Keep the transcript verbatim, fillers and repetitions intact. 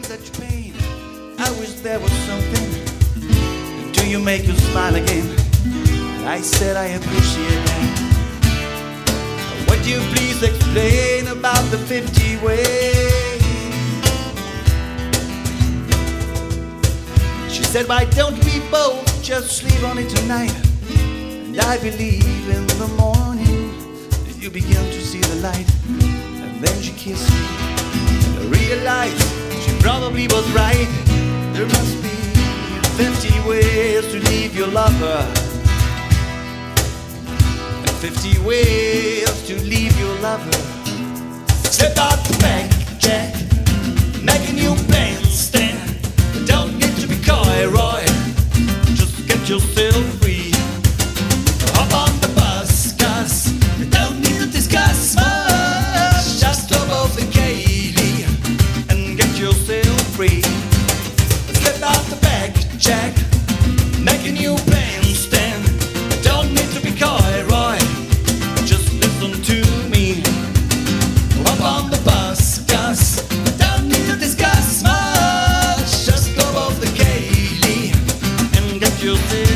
such pain. I wish there was something. Do you make you smile again? I said I appreciate that. Would you please explain about the fifty ways? She said, why don't we both just sleep on it tonight? And I believe in the morning you begin to see the light. And then she kissed me and I realized she probably was right. There must be fifty ways to leave your lover, and fifty ways to leave your lover. Step out the back, Jack, make a new plan, stand. Don't need to be coy, Roy, just get yourself free. Hop on the bus, cause we don't need to discuss much. Just drop off the Kaylee and get yourself free. Step out the back, Jack, make a new plan, stand. Don't need to be coy, Roy, just listen to me. Hop on the bus, cause don't need to discuss much. Just go off the Kaylee and get yourself